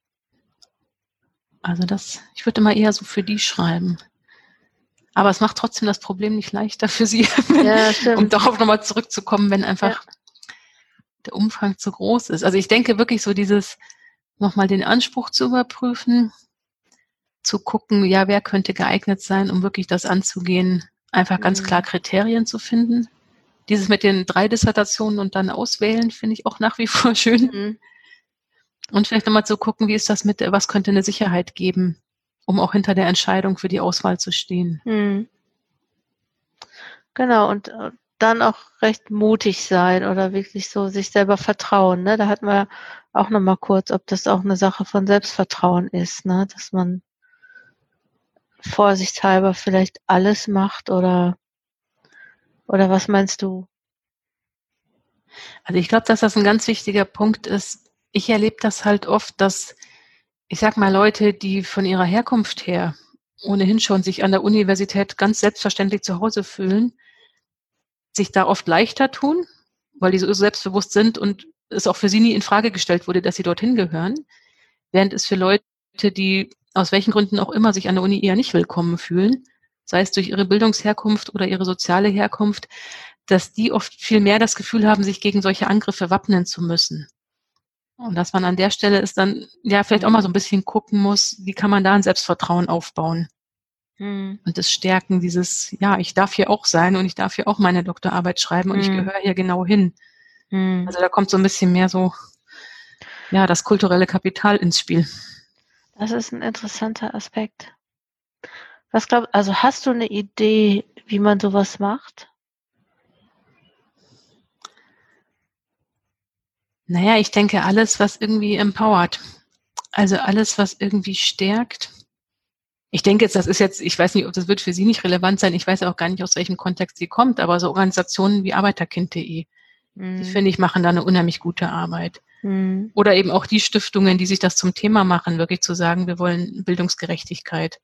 also das, ich würde immer eher so für die schreiben. Aber es macht trotzdem das Problem nicht leichter für sie, wenn, Ja, um stimmt. darauf nochmal zurückzukommen, wenn einfach der Umfang zu groß ist. Also ich denke wirklich so dieses, nochmal den Anspruch zu überprüfen, zu gucken, ja, wer könnte geeignet sein, um wirklich das anzugehen, einfach ganz klar Mhm. Kriterien zu finden. Dieses mit den drei Dissertationen und dann auswählen, finde ich auch nach wie vor schön. Mhm. Und vielleicht nochmal zu gucken, wie ist das mit, was könnte eine Sicherheit geben, um auch hinter der Entscheidung für die Auswahl zu stehen. Mhm. Genau, und äh, dann auch recht mutig sein oder wirklich so sich selber vertrauen, ne? Da hatten wir auch noch mal kurz, ob das auch eine Sache von Selbstvertrauen ist, ne? Dass man vorsichtshalber vielleicht alles macht oder oder was meinst du? Also ich glaube, dass das ein ganz wichtiger Punkt ist. Ich erlebe das halt oft, dass, ich sag mal, Leute, die von ihrer Herkunft her ohnehin schon sich an der Universität ganz selbstverständlich zu Hause fühlen, sich da oft leichter tun, weil die so selbstbewusst sind und es auch für sie nie in Frage gestellt wurde, dass sie dorthin gehören. Während es für Leute, die aus welchen Gründen auch immer sich an der Uni eher nicht willkommen fühlen, sei es durch ihre Bildungsherkunft oder ihre soziale Herkunft, dass die oft viel mehr das Gefühl haben, sich gegen solche Angriffe wappnen zu müssen. Und dass man an der Stelle ist dann, ja, vielleicht auch mal so ein bisschen gucken muss, wie kann man da ein Selbstvertrauen aufbauen Mhm. und das Stärken dieses, ja, ich darf hier auch sein und ich darf hier auch meine Doktorarbeit schreiben und ich Mhm. gehöre hier genau hin. Mhm. Also da kommt so ein bisschen mehr so, ja, das kulturelle Kapital ins Spiel. Das ist ein interessanter Aspekt. Was glaub also, hast du eine Idee, wie man sowas macht? Naja, ich denke, alles, was irgendwie empowert, also alles, was irgendwie stärkt. Ich denke jetzt, das ist jetzt, ich weiß nicht, ob das wird für Sie nicht relevant sein. Ich weiß auch gar nicht, aus welchem Kontext sie kommt, aber so Organisationen wie Arbeiterkind punkt de, die Mhm. finde ich, machen da eine unheimlich gute Arbeit. Mhm. Oder eben auch die Stiftungen, die sich das zum Thema machen, wirklich zu sagen, wir wollen Bildungsgerechtigkeit.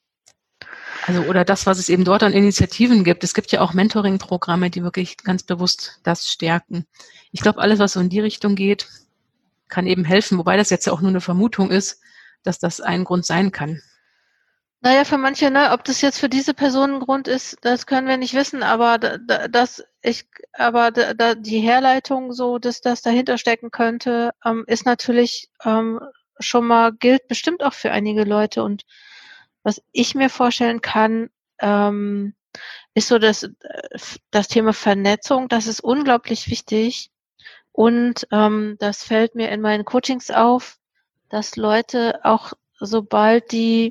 Also, oder das, was es eben dort an Initiativen gibt. Es gibt ja auch Mentoring-Programme, die wirklich ganz bewusst das stärken. Ich glaube, alles, was so in die Richtung geht, kann eben helfen, wobei das jetzt ja auch nur eine Vermutung ist, dass das ein Grund sein kann. Na ja, für manche, ne, ob das jetzt für diese Person 'n Grund ist, das können wir nicht wissen, aber da da das ich aber da da die Herleitung so, dass das dahinter stecken könnte, ähm, ist natürlich, ähm, schon mal gilt bestimmt auch für einige Leute. Und was ich mir vorstellen kann, ähm, ist so das, äh, f das Thema Vernetzung, das ist unglaublich wichtig. Und, ähm, das fällt mir in meinen Coachings auf, dass Leute auch, sobald die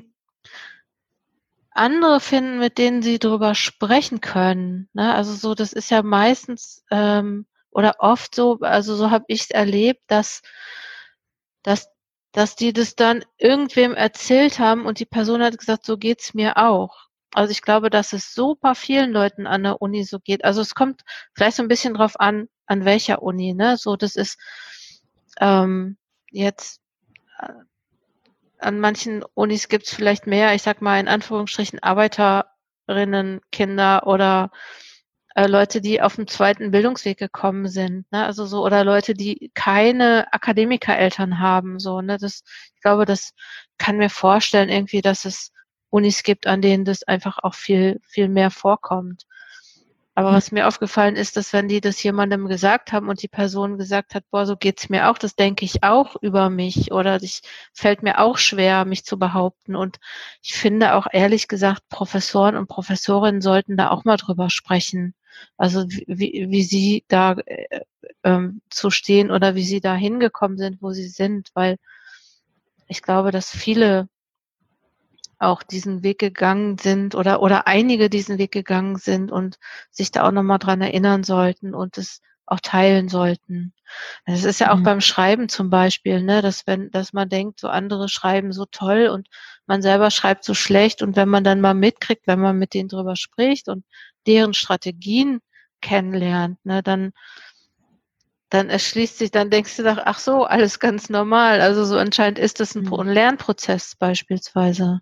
andere finden, mit denen sie drüber sprechen können, ne? Also, so, das ist ja meistens, ähm, oder oft so, also, so habe ich's erlebt, dass dass dass die das dann irgendwem erzählt haben und die Person hat gesagt: „So geht's mir auch.“ Also, ich glaube, dass es super vielen Leuten an der Uni so geht. Also, es kommt vielleicht so 'n bisschen drauf an, an welcher Uni, ne? So, das ist, ähm, jetzt, äh an manchen Unis gibt's vielleicht mehr, ich sage mal in Anführungsstrichen, Arbeiterinnen-Kinder oder, äh, Leute, die auf'm zweiten Bildungsweg gekommen sind, ne? Also so, oder Leute, die keine Akademikereltern haben, so, ne? Das, ich glaube, das kann mir vorstellen irgendwie, dass es Unis gibt, an denen das einfach auch viel viel mehr vorkommt. Aber Mhm. was mir aufgefallen ist, dass wenn die das jemandem gesagt haben und die Person gesagt hat: „Boah, so geht's mir auch, das denke ich auch über mich oder ich fällt mir auch schwer, mich zu behaupten.“ Und ich finde auch ehrlich gesagt, Professoren und Professorinnen sollten da auch mal drüber sprechen. Also, w wie wie sie da, äh, ähm, zu stehen oder wie sie da hingekommen sind, wo sie sind, weil ich glaube, dass viele auch diesen Weg gegangen sind oder oder einige diesen Weg gegangen sind und sich da auch noch mal dran erinnern sollten und es auch teilen sollten. Es ist ja auch Mhm. beim Schreiben zum Beispiel, ne, dass wenn, dass man denkt, so andere schreiben so toll und man selber schreibt so schlecht und wenn man dann mal mitkriegt, wenn man mit denen drüber spricht und deren Strategien kennenlernt, ne, dann dann erschließt sich, dann denkst du doch, ach so, alles ganz normal. Also so anscheinend ist das ein, Pro- Mhm. ein Lernprozess beispielsweise.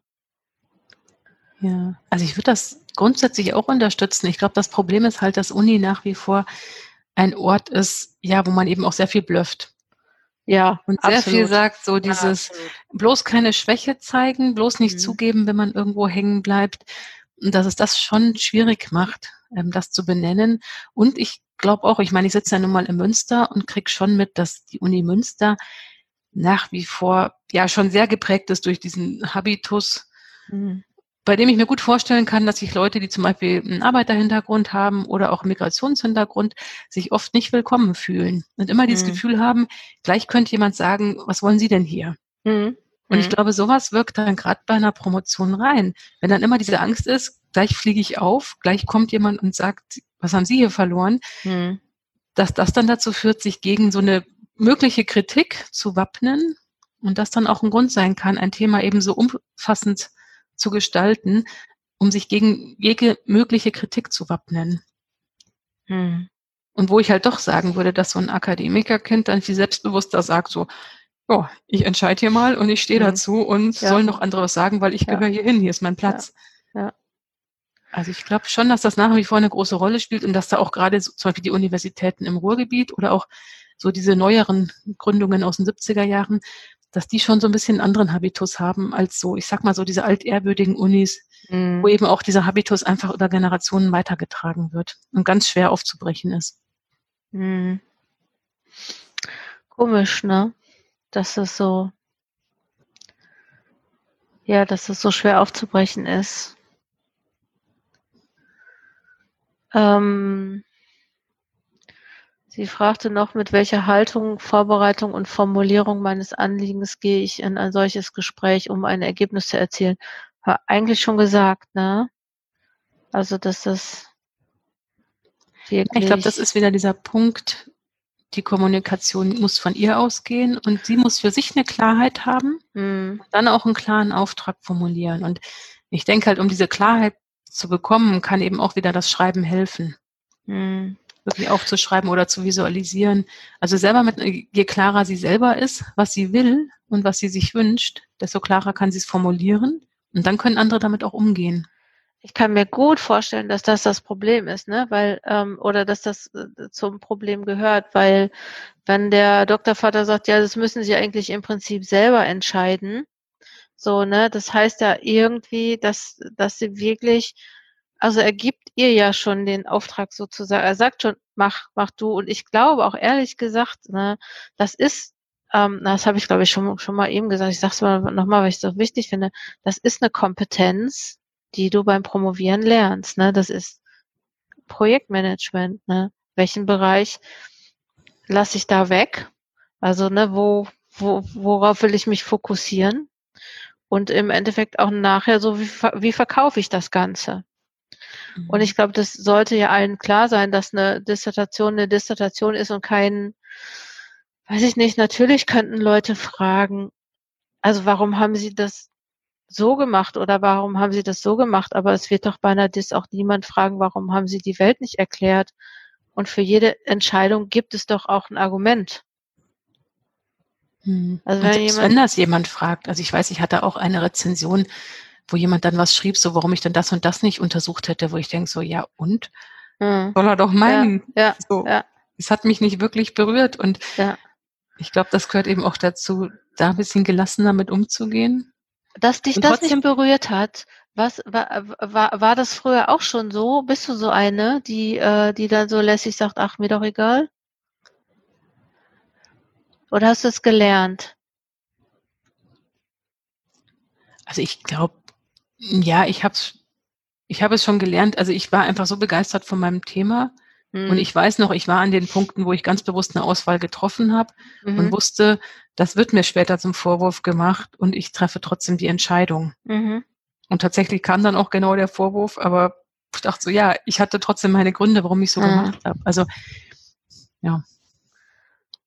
Ja, also ich würde das grundsätzlich auch unterstützen. Ich glaube, das Problem ist halt, dass Uni nach wie vor ein Ort ist, ja, wo man eben auch sehr viel blufft Ja, und sehr viel absolut. sagt, so Ja, dieses absolut. bloß keine Schwäche zeigen, bloß nicht Mhm. zugeben, wenn man irgendwo hängen bleibt. Und dass es das schon schwierig macht, ähm, das zu benennen. Und ich glaube auch, ich meine, ich sitze ja nun mal in Münster und kriege schon mit, dass die Uni Münster nach wie vor ja schon sehr geprägt ist durch diesen Habitus, Mhm. bei dem ich mir gut vorstellen kann, dass sich Leute, die zum Beispiel einen Arbeiterhintergrund haben oder auch einen Migrationshintergrund, sich oft nicht willkommen fühlen und immer dieses Mhm. Gefühl haben, gleich könnte jemand sagen, was wollen Sie denn hier? Mhm. Und ich Mhm. glaube, sowas wirkt dann gerade bei einer Promotion rein. Wenn dann immer diese Angst ist, gleich fliege ich auf, gleich kommt jemand und sagt, was haben Sie hier verloren? Mhm. Dass das dann dazu führt, sich gegen so eine mögliche Kritik zu wappnen und das dann auch ein Grund sein kann, ein Thema eben so umfassend zu gestalten, um sich gegen jede mögliche Kritik zu wappnen. Mhm. Und wo ich halt doch sagen würde, dass so ein Akademikerkind dann viel selbstbewusster sagt, so, ja, ich entscheide hier mal und ich stehe Mhm. dazu und Ja, sollen noch andere was sagen, weil ich ja, gehöre hier hin, hier ist mein ja, Platz. ja. Also ich glaube schon, dass das nach wie vor eine große Rolle spielt und dass da auch gerade so, zum Beispiel die Universitäten im Ruhrgebiet oder auch so diese neueren Gründungen aus den siebziger Jahren, dass die schon so ein bisschen einen anderen Habitus haben als so, ich sag mal so diese altehrwürdigen Unis, wo Mhm. eben auch dieser Habitus einfach über Generationen weitergetragen wird und ganz schwer aufzubrechen ist. Mhm. Komisch, ne? Dass es so, ja, dass es so schwer aufzubrechen ist. Ähm, sie fragte noch, mit welcher Haltung, Vorbereitung und Formulierung meines Anliegens gehe ich in ein solches Gespräch, um ein Ergebnis zu erzielen. War eigentlich schon gesagt, ne? Also, dass das Ich glaube, das wirklich, ist wieder dieser Punkt, die Kommunikation muss von ihr ausgehen und sie muss für sich eine Klarheit haben hm, und dann auch einen klaren Auftrag formulieren. Und ich denke halt, um diese Klarheit zu bekommen, kann eben auch wieder das Schreiben helfen, hm, wirklich aufzuschreiben oder zu visualisieren. Also selber mit, je klarer sie selber ist, was sie will und was sie sich wünscht, desto klarer kann sie es formulieren und dann können andere damit auch umgehen. ich kann mir gut vorstellen, dass das das Problem ist, ne? Weil, ähm, oder dass das äh, zum Problem gehört, weil wenn der Doktorvater sagt, ja, das müssen Sie eigentlich im Prinzip selber entscheiden, so, ne? Das heißt ja irgendwie, dass, dass sie wirklich, also er gibt ihr ja schon den Auftrag sozusagen. Er sagt schon, mach, mach du. Und ich glaube auch ehrlich gesagt, ne, das ist, ähm, das habe ich glaube ich schon, schon mal eben gesagt. Ich sage es mal nochmal, weil ich es so wichtig finde. Das ist eine Kompetenz, die du beim Promovieren lernst, ne? Das ist Projektmanagement, ne? Welchen Bereich lasse ich da weg? Also, ne, wo, wo, worauf will ich mich fokussieren? Und im Endeffekt auch nachher so, wie, wie verkaufe ich das Ganze? Und Mhm. ich glaube, das sollte ja allen klar sein, dass eine Dissertation eine Dissertation ist und kein, weiß ich nicht, natürlich könnten Leute fragen, also warum haben Sie das so gemacht oder warum haben Sie das so gemacht? Aber es wird doch bei einer Dis auch niemand fragen, warum haben Sie die Welt nicht erklärt? Und für jede Entscheidung gibt es doch auch ein Argument. Mhm. Also Und wenn selbst jemand, wenn das jemand fragt, also ich weiß, ich hatte auch eine Rezension, wo jemand dann was schrieb, so warum ich denn das und das nicht untersucht hätte, wo ich denke so, ja und? hm, Soll er doch ja, meinen. ja, So, ja, es hat mich nicht wirklich berührt und ja. ich glaube, das gehört eben auch dazu, da ein bisschen gelassener mit umzugehen. Dass dich Und das nicht trotzdem, berührt hat, was war, war, war das früher auch schon so? Bist du so eine, die, äh, die dann so lässig sagt, ach, mir doch egal? Oder hast du es gelernt? also ich glaube, ja, ich habe es ich habe es schon gelernt. Also ich war einfach so begeistert von meinem Thema. Und Hm. ich weiß noch, ich war an den Punkten, wo ich ganz bewusst eine Auswahl getroffen habe und Mhm. wusste, das wird mir später zum Vorwurf gemacht und ich treffe trotzdem die Entscheidung. Mhm. Und tatsächlich kam dann auch genau der Vorwurf, aber ich dachte so, ja, ich hatte trotzdem meine Gründe, warum ich so Ah. gemacht habe. Also, ja.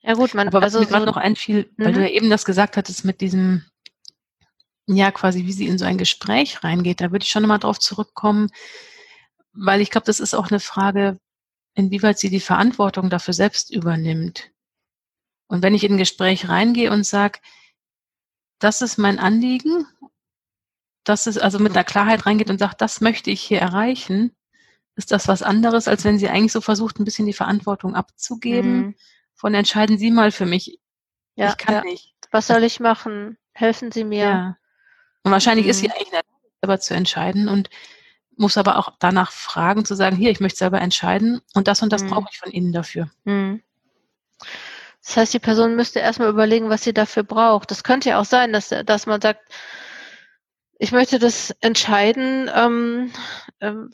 Ja gut, man, Aber was also mir gerade so, noch einfiel, weil du mhm. ja eben das gesagt hattest mit diesem, ja quasi, wie sie in so ein Gespräch reingeht, da würde ich schon nochmal drauf zurückkommen, weil ich glaube, das ist auch eine Frage, inwieweit sie die Verantwortung dafür selbst übernimmt. Und wenn ich in ein Gespräch reingehe und sage, das ist mein Anliegen, das ist also mit einer Klarheit reingeht und sagt, das möchte ich hier erreichen, ist das was anderes, als wenn sie eigentlich so versucht, ein bisschen die Verantwortung abzugeben. Mhm. Von entscheiden Sie mal für mich. Ja, Ich kann ja. nicht. Was Das, soll ich machen? Helfen Sie mir. ja. Und wahrscheinlich ist sie Mhm. eigentlich in der Lage, selber zu entscheiden und muss aber auch danach fragen, zu sagen, hier, ich möchte selber entscheiden und das und das Mhm. brauche ich von Ihnen dafür. Mhm. Das heißt, die Person müsste erstmal überlegen, was sie dafür braucht. Das könnte ja auch sein, dass, dass man sagt, ich möchte das entscheiden. Ähm, ähm,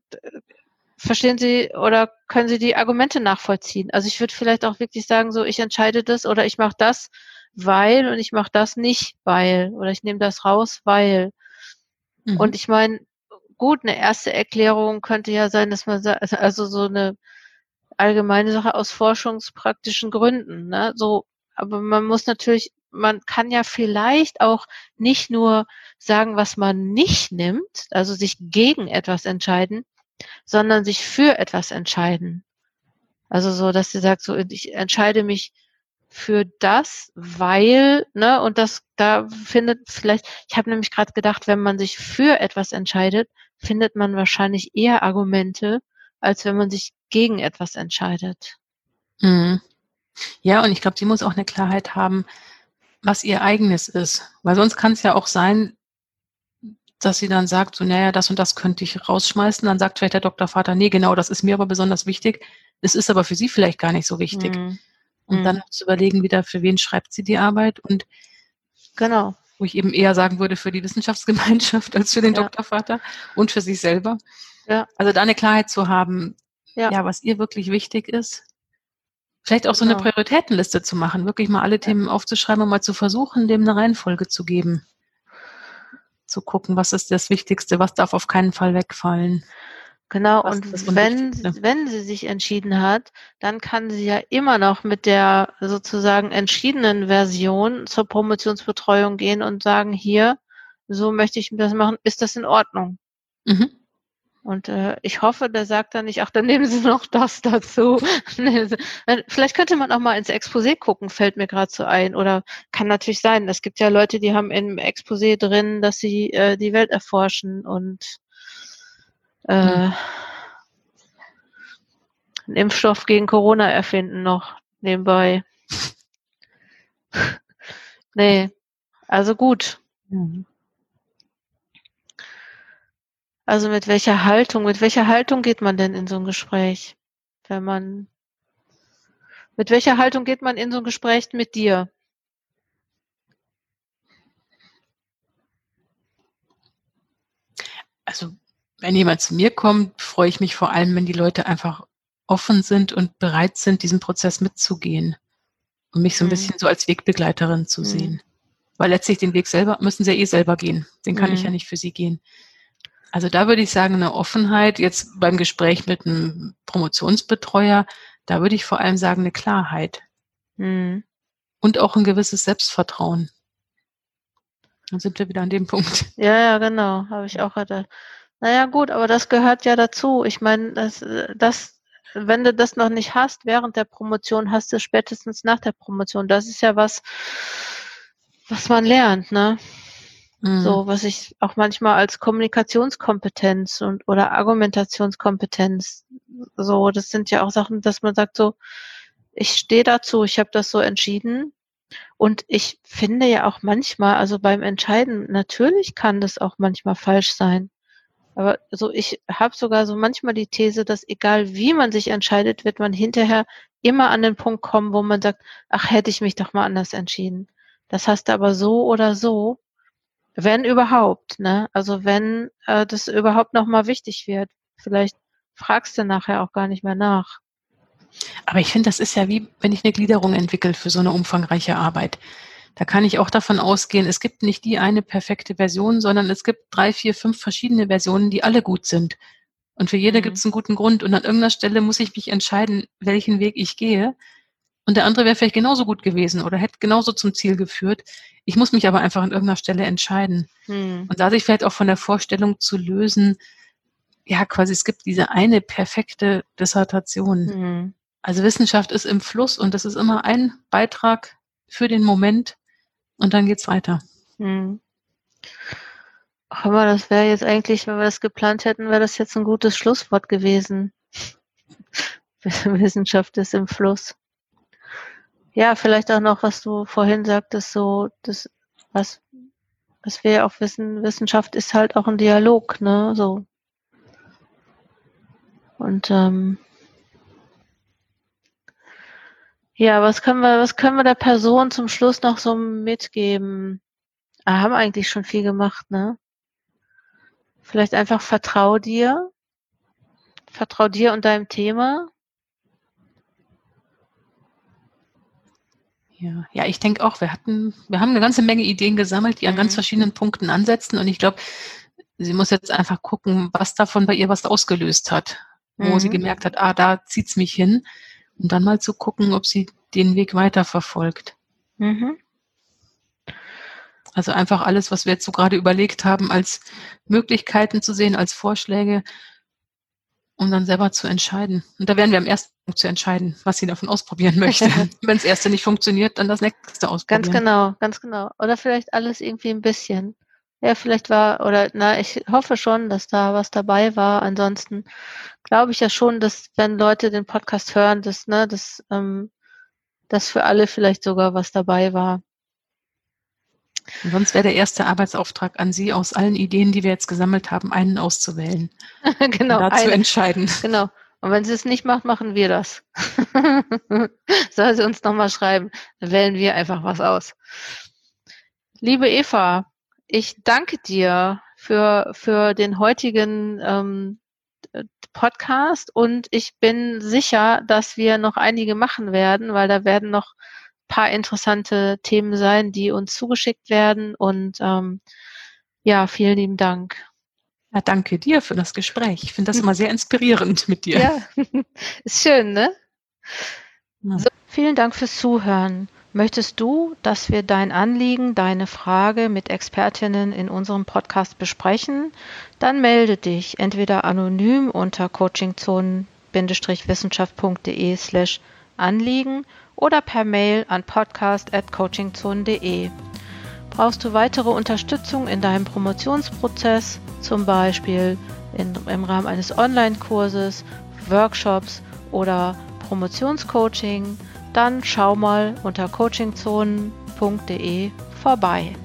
verstehen Sie oder können Sie die Argumente nachvollziehen? Also ich würde vielleicht auch wirklich sagen, so ich entscheide das oder ich mache das, weil und ich mache das nicht, weil oder ich nehme das raus, weil. Mhm. Und ich meine, gut, eine erste Erklärung könnte ja sein, dass man sagt, also so eine allgemeine Sache aus forschungspraktischen Gründen, ne? So, aber man muss natürlich, man kann ja vielleicht auch nicht nur sagen, was man nicht nimmt, also sich gegen etwas entscheiden, sondern sich für etwas entscheiden. Also so, dass sie sagt, so ich entscheide mich für das, weil, ne, und das da findet vielleicht, ich habe nämlich gerade gedacht, wenn man sich für etwas entscheidet, findet man wahrscheinlich eher Argumente, als wenn man sich gegen etwas entscheidet. Mhm. Ja, und ich glaube, sie muss auch eine Klarheit haben, was ihr eigenes ist. Weil sonst kann es ja auch sein, dass sie dann sagt, so, naja, das und das könnte ich rausschmeißen. Dann sagt vielleicht der Doktorvater, nee, genau, das ist mir aber besonders wichtig. Es ist aber für sie vielleicht gar nicht so wichtig. Mhm. Und dann Mhm. noch zu überlegen, wieder, für wen schreibt sie die Arbeit und Genau, wo ich eben eher sagen würde, für die Wissenschaftsgemeinschaft als für den ja, Doktorvater und für sich selber. ja, Also da eine Klarheit zu haben, ja, ja, was ihr wirklich wichtig ist. Vielleicht auch so eine genau. Prioritätenliste zu machen, wirklich mal alle Ja, Themen aufzuschreiben und mal zu versuchen, dem eine Reihenfolge zu geben. Zu gucken, was ist das Wichtigste, was darf auf keinen Fall wegfallen, genau. was ist das Und wenn, Unwichtigste. wenn sie sich entschieden hat, dann kann sie ja immer noch mit der sozusagen entschiedenen Version zur Promotionsbetreuung gehen und sagen, hier, so möchte ich das machen, ist das in Ordnung? Mhm. Und äh, ich hoffe, der sagt dann nicht, ach, dann nehmen Sie noch das dazu. Vielleicht könnte man auch mal ins Exposé gucken, fällt mir gerade so ein. Oder kann natürlich sein, es gibt ja Leute, die haben im Exposé drin, dass sie äh, die Welt erforschen und äh, Mhm. einen Impfstoff gegen Corona erfinden noch nebenbei. Nee, also gut. Mhm. Also mit welcher Haltung, mit welcher Haltung geht man denn in so ein Gespräch? Wenn man, mit welcher Haltung geht man in so ein Gespräch mit dir? Also, wenn jemand zu mir kommt, freue ich mich vor allem, wenn die Leute einfach offen sind und bereit sind, diesen Prozess mitzugehen und mich so ein Hm, bisschen so als Wegbegleiterin zu hm, sehen. Weil letztlich den Weg selber müssen sie ja eh selber gehen. Den kann ich hm. ja nicht für sie gehen. Also da würde ich sagen, eine Offenheit jetzt beim Gespräch mit einem Promotionsbetreuer, da würde ich vor allem sagen, eine Klarheit Hm. und auch ein gewisses Selbstvertrauen. Dann sind wir wieder an dem Punkt. Ja, ja, genau, habe ich auch gedacht. Na ja, gut, aber das gehört ja dazu. Ich meine, das, äh, das, wenn du das noch nicht hast während der Promotion, hast du spätestens nach der Promotion. Das ist ja was, was man lernt, ne? Mhm. So, was ich auch manchmal als Kommunikationskompetenz und oder Argumentationskompetenz, so, das sind ja auch Sachen, dass man sagt so, ich stehe dazu, ich habe das so entschieden. Und ich finde ja auch manchmal, also beim Entscheiden, natürlich kann das auch manchmal falsch sein. Aber so, ich habe sogar so manchmal die These, dass egal wie man sich entscheidet, wird man hinterher immer an den Punkt kommen, wo man sagt, ach, hätte ich mich doch mal anders entschieden. Das hast du aber so oder so, wenn überhaupt, ne? Also wenn äh, das überhaupt noch mal wichtig wird. Vielleicht fragst du nachher auch gar nicht mehr nach. Aber ich finde, das ist ja wie, wenn ich eine Gliederung entwickle für so eine umfangreiche Arbeit. Da kann ich auch davon ausgehen, es gibt nicht die eine perfekte Version, sondern es gibt drei, vier, fünf verschiedene Versionen, die alle gut sind. Und für jede gibt Mhm. es einen guten Grund. Und an irgendeiner Stelle muss ich mich entscheiden, welchen Weg ich gehe. und der andere wäre vielleicht genauso gut gewesen oder hätte genauso zum Ziel geführt. Ich muss mich aber einfach an irgendeiner Stelle entscheiden. Hm. Und da sich vielleicht auch von der Vorstellung zu lösen, ja, quasi es gibt diese eine perfekte Dissertation. Hm. Also Wissenschaft ist im Fluss und das ist immer ein Beitrag für den Moment und dann geht's weiter. Hm. Aber das wäre jetzt eigentlich, wenn wir das geplant hätten, wäre das jetzt ein gutes Schlusswort gewesen. Wissenschaft ist im Fluss. Ja, vielleicht auch noch, was du vorhin sagtest, so, das, was, was wir ja auch wissen, Wissenschaft ist halt auch ein Dialog, ne, so. Und, ähm, ja, was können wir, was können wir der Person zum Schluss noch so mitgeben? Ah, haben eigentlich schon viel gemacht, ne? Vielleicht einfach vertrau dir. Vertrau dir und deinem Thema. Ja, ja, ich denke auch, wir hatten, wir haben eine ganze Menge Ideen gesammelt, die an mhm. ganz verschiedenen Punkten ansetzen. Und ich glaube, sie muss jetzt einfach gucken, was davon bei ihr was ausgelöst hat. Wo mhm. sie gemerkt hat, ah, da zieht's mich hin. Und dann mal zu gucken, ob sie den Weg weiterverfolgt. Mhm. Also einfach alles, was wir jetzt so gerade überlegt haben, als Möglichkeiten zu sehen, als Vorschläge, um dann selber zu entscheiden. Und da werden wir am ersten Punkt zu entscheiden, was sie davon ausprobieren möchte. Wenn das erste nicht funktioniert, dann das nächste ausprobieren. Ganz genau, ganz genau. Oder vielleicht alles irgendwie ein bisschen. Ja, vielleicht war, oder na, ich hoffe schon, dass da was dabei war. Ansonsten glaube ich ja schon, dass wenn Leute den Podcast hören, dass, ne, dass, ähm, dass für alle vielleicht sogar was dabei war. Und sonst wäre der erste Arbeitsauftrag an Sie, aus allen Ideen, die wir jetzt gesammelt haben, einen auszuwählen. Genau. Da zu entscheiden. Genau. Und wenn sie es nicht macht, machen wir das. Soll sie uns nochmal schreiben, dann wählen wir einfach was aus. Liebe Eva, ich danke dir für, für den heutigen ähm, Podcast und ich bin sicher, dass wir noch einige machen werden, weil da werden noch paar interessante Themen sein, die uns zugeschickt werden und ähm, ja, vielen lieben Dank. Ja, danke dir für das Gespräch. Ich finde das immer sehr inspirierend mit dir. Ja, ist schön, ne? Ja. So. Vielen Dank fürs Zuhören. Möchtest du, dass wir dein Anliegen, deine Frage mit Expertinnen in unserem Podcast besprechen? Dann melde dich entweder anonym unter coachingzonen-wissenschaft.de slash Anliegen oder per Mail an podcast at coachingzonen.de. Brauchst du weitere Unterstützung in deinem Promotionsprozess, zum Beispiel in, im Rahmen eines Online-Kurses, Workshops oder Promotionscoaching, dann schau mal unter coachingzonen punkt de vorbei.